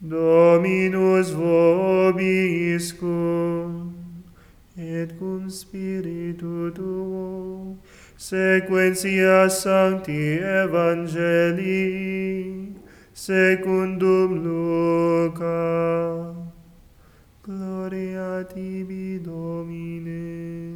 Dominus vobiscum, et cum spiritu tuo, sequentia sancti evangelii, secundum Luca. Gloria tibi, Domine.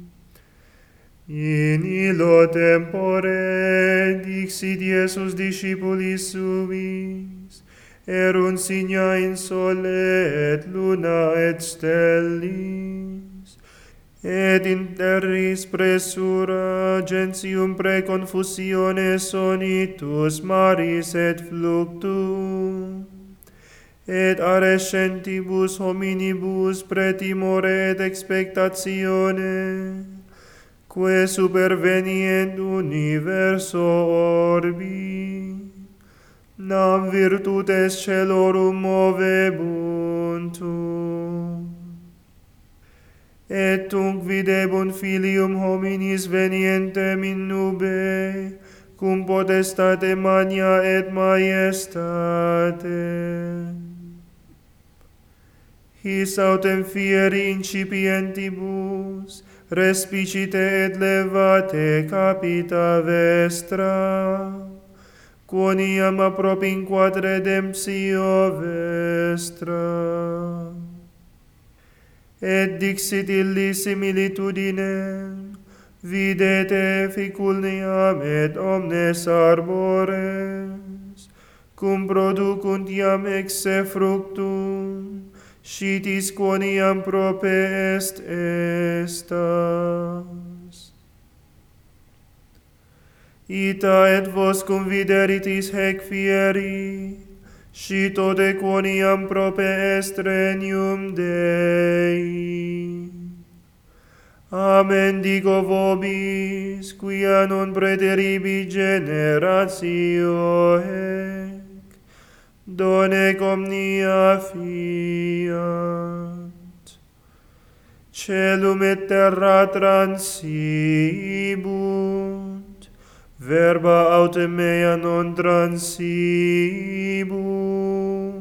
In illo tempore dixit Iesus discipulis suis, erunt signa in sole et luna et stellis, et in terris pressura gentium preconfusione sonitus maris et fluctum, et arescentibus hominibus pretimore et expectatione, que supervenient universo orbi, nam virtutes celorum movebuntur. Et tunc videbunt filium hominis venientem in nube, cum potestate magna et majestate. His autem fieri incipientibus, respicite et levate capita vestra, quoniam appropinquat redemptio vestra. Et dixit illi similitudinem, videte ficulniam et omnes arbores, cum producunt iam exe fructum, scitis quoniam prope est estas. Ita et vos cum videritis hec fieri, scito de quoniam prope est regnum Dei. Amen digo vobis, quia non preteribi generatio hec, donec omnia fiat. Celum et terra transibunt, verba autem mea non transibunt.